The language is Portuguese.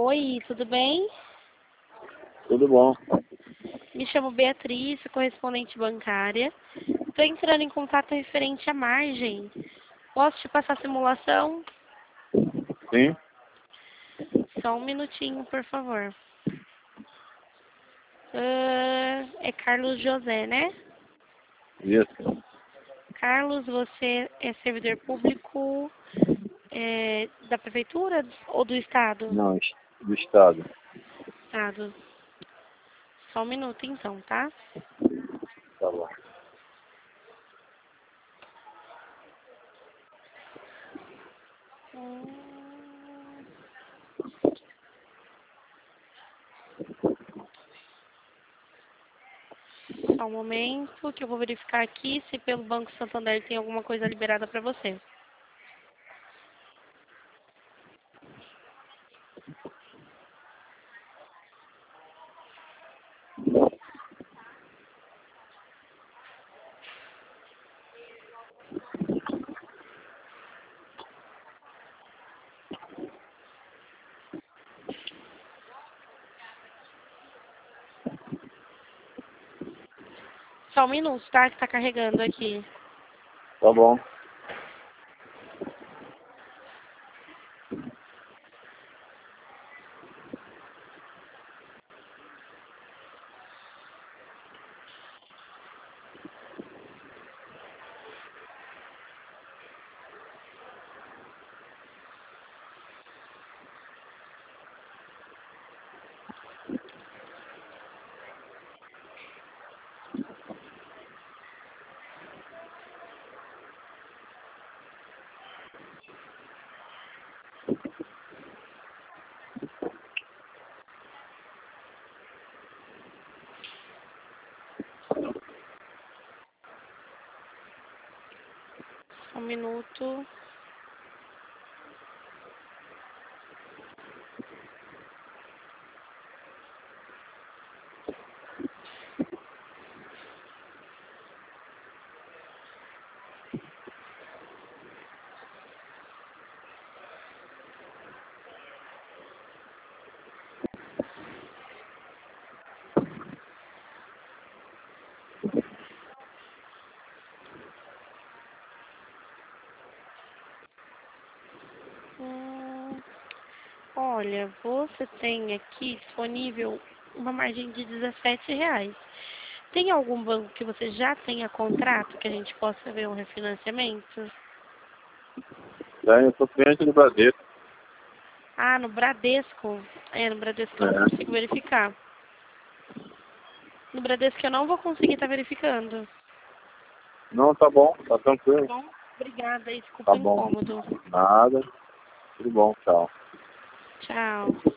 Oi, tudo bem? Tudo bom. Me chamo Beatriz, sou correspondente bancária. Estou entrando em contato referente à margem. Posso te passar a simulação? Sim? Só um minutinho, por favor. É Carlos José, né? Isso. Carlos, você é servidor público da prefeitura ou do estado? Não, do Estado. Estado. Só um minuto, então, tá? Tá bom. Só um momento que eu vou verificar aqui se pelo Banco Santander tem alguma coisa liberada para você. Só um minuto, tá? Que tá carregando aqui. Tá bom. Só um minuto. Olha, você tem aqui disponível uma margem de R$ 17. Tem algum banco que você já tenha contrato que a gente possa ver um refinanciamento? Daí eu sou cliente do Bradesco. Ah, no Bradesco. No Bradesco eu não É. consigo verificar. No Bradesco eu não vou conseguir estar verificando. Não, tá bom. Tá Tá tranquilo. bom? Obrigada, desculpa Tá o bom. incômodo. Nada. Tudo bom. Tchau. Tchau.